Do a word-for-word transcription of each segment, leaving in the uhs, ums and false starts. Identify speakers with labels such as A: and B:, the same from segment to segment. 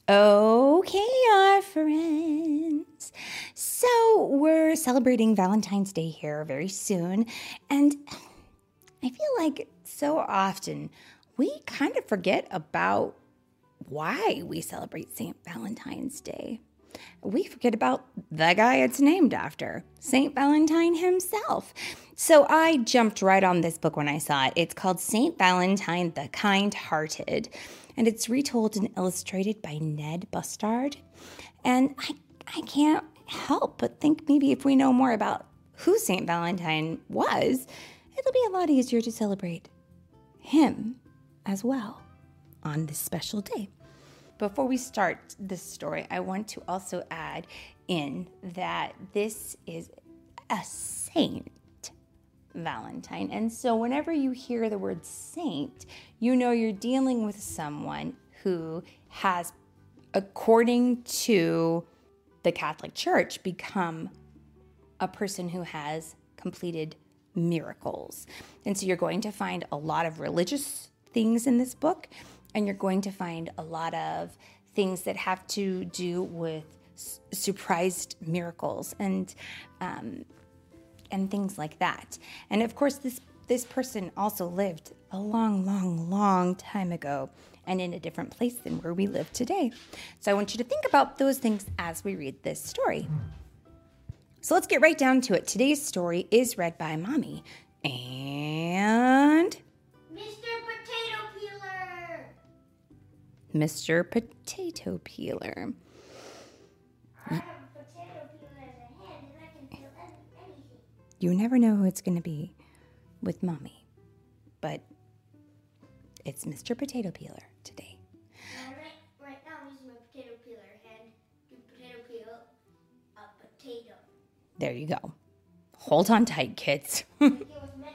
A: Okay, our friends. So we're celebrating Valentine's Day here very soon, and I feel like so often we kind of forget about why we celebrate Saint Valentine's Day. We forget about the guy it's named after, Saint Valentine himself. So I jumped right on this book when I saw it. It's called Saint Valentine the Kind-Hearted, and it's retold and illustrated by Ned Bustard. And I, I can't help but think maybe if we know more about who Saint Valentine was, it'll be a lot easier to celebrate him as well on this special day. Before we start this story, I want to also add in that this is a Saint Valentine. And so whenever you hear the word saint, you know you're dealing with someone who has, according to the Catholic Church, become a person who has completed miracles. And so you're going to find a lot of religious things in this book, and you're going to find a lot of things that have to do with s- surprised miracles and um, and things like that. And of course, this this person also lived a long, long, long time ago and in a different place than where we live today. So I want you to think about those things as we read this story. So let's get right down to it. Today's story is read by Mommy and
B: Mister Potato Peeler.
A: Mister Potato Peeler.
B: I have a potato peeler in a hand and I can peel any, anything.
A: You never know who it's going to be with Mommy, but it's Mister Potato Peeler today.
B: Now, right, right now I'm using my potato peeler hand to potato peel a potato.
A: There you go. Hold on tight, kids.
B: Like it was meant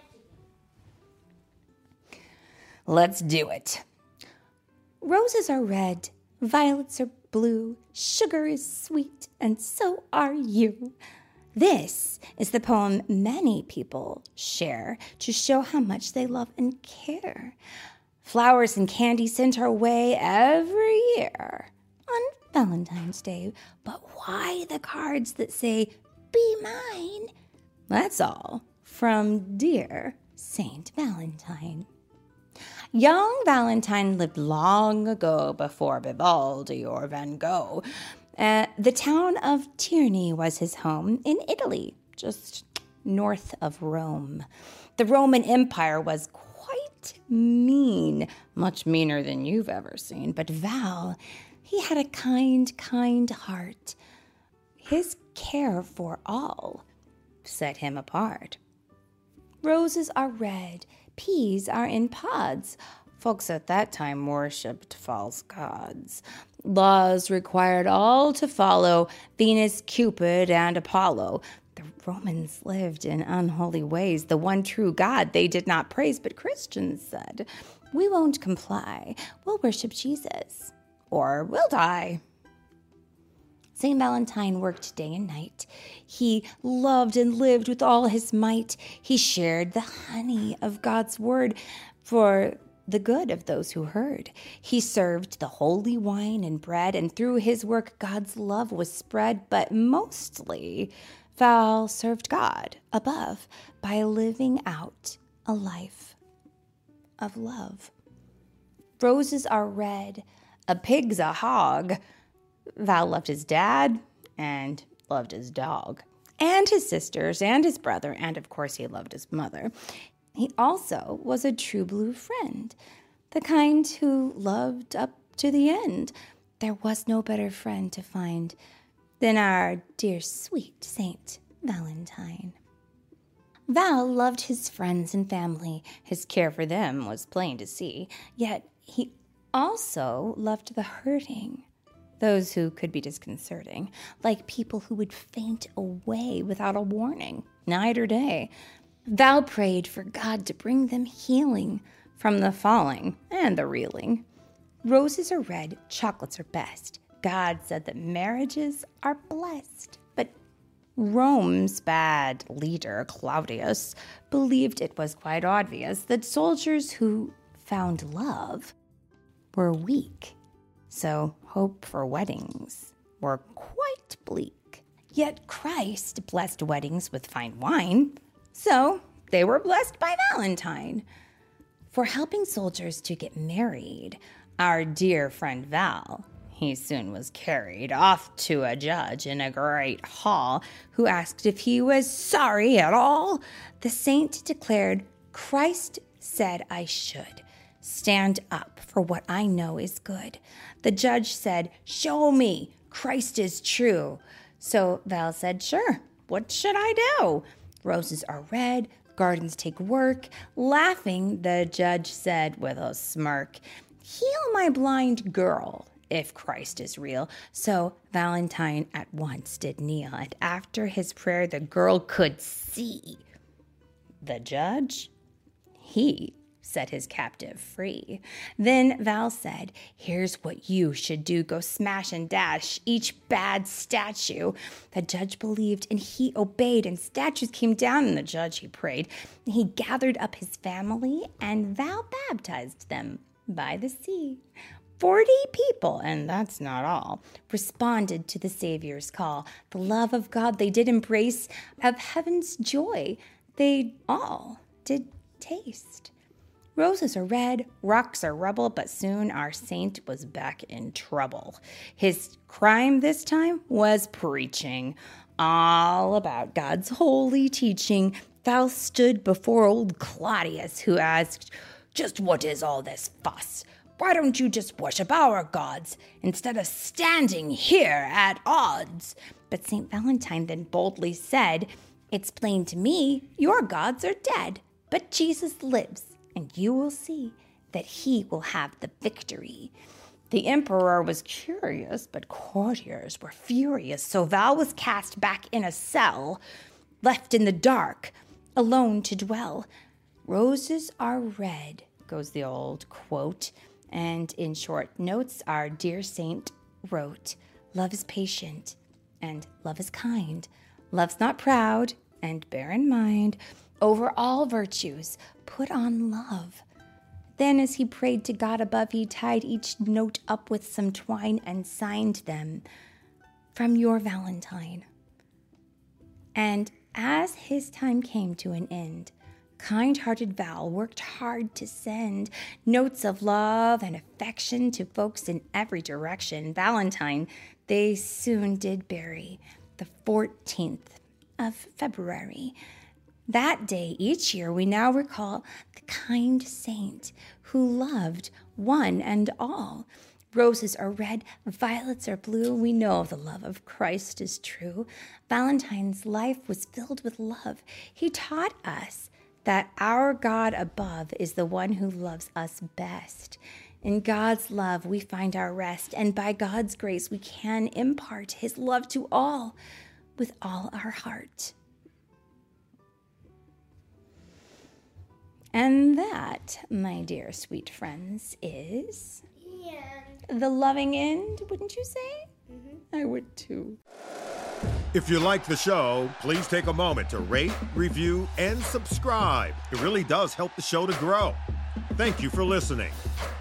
B: to be.
A: Let's do it. Roses are red, violets are blue, sugar is sweet, and so are you. This is the poem many people share to show how much they love and care. Flowers and candy sent our way every year on Valentine's Day. But why the cards that say, "Be mine"? That's all from Dear Saint Valentine. Young Valentine lived long ago before Vivaldi or Van Gogh. Uh, the town of Tierney was his home in Italy, just north of Rome. The Roman Empire was quite mean, much meaner than you've ever seen. But Val, he had a kind, kind heart. His care for all set him apart. Roses are red, peas are in pods. Folks at that time worshipped false gods. Laws required all to follow Venus, Cupid, and Apollo. The Romans lived in unholy ways. The one true God they did not praise, but Christians said, "We won't comply. We'll worship Jesus, or we'll die." Saint Valentine worked day and night. He loved and lived with all his might. He shared the honey of God's word for the good of those who heard. He served the holy wine and bread, and through his work God's love was spread. But mostly, Val served God above by living out a life of love. Roses are red, a pig's a hog. Val loved his dad and loved his dog and his sisters and his brother, and of course he loved his mother. He also was a true blue friend, the kind who loved up to the end. There was no better friend to find than our dear sweet Saint Valentine. Val loved his friends and family. His care for them was plain to see, yet he also loved the hurting. Those who could be disconcerting, like people who would faint away without a warning, night or day. Val prayed for God to bring them healing from the falling and the reeling. Roses are red, chocolates are best. God said that marriages are blessed. But Rome's bad leader, Claudius, believed it was quite obvious that soldiers who found love were weak so hope for weddings were quite bleak. Yet Christ blessed weddings with fine wine, so they were blessed by Valentine. For helping soldiers to get married, our dear friend Val, he soon was carried off to a judge in a great hall who asked if he was sorry at all. The saint declared, "Christ said I should stand up for what I know is good." The judge said, "Show me, Christ is true." So Val said, "Sure, what should I do? Roses are red, gardens take work." Laughing, the judge said with a smirk, "Heal my blind girl, if Christ is real." So Valentine at once did kneel, and after his prayer the girl could see. The judge, he set his captive free. Then Val said, "Here's what you should do. Go smash and dash each bad statue." The judge believed and he obeyed, and statues came down, and the judge, he prayed. He gathered up his family, and Val baptized them by the sea. Forty people, and that's not all, responded to the Savior's call. The love of God they did embrace, of heaven's joy they all did taste. Roses are red, rocks are rubble, but soon our saint was back in trouble. His crime this time was preaching all about God's holy teaching. Val stood before old Claudius, who asked, "Just what is all this fuss? Why don't you just worship our gods instead of standing here at odds?" But Saint Valentine then boldly said, "It's plain to me your gods are dead, but Jesus lives, and you will see that he will have the victory." The emperor was curious, but courtiers were furious, so Val was cast back in a cell, left in the dark, alone to dwell. "Roses are red," goes the old quote, and in short notes our dear saint wrote, "Love is patient, and love is kind. Love's not proud, and bear in mind, over all virtues, put on love." Then as he prayed to God above, he tied each note up with some twine and signed them, "From your Valentine." And as his time came to an end, kind-hearted Val worked hard to send notes of love and affection to folks in every direction. Valentine they soon did bury, the fourteenth of February. That day each year we now recall the kind saint who loved one and all. Roses are red, violets are blue. We know the love of Christ is true. Valentine's life was filled with love. He taught us that our God above is the one who loves us best. In God's love we find our rest, and by God's grace we can impart his love to all with all our heart. And that, my dear sweet friends, is
B: And
A: the loving end, wouldn't you say?
B: mm-hmm.
A: I would too.
C: If you like the show, please take a moment to rate, review, and subscribe. It really does help the show to grow. Thank you for listening.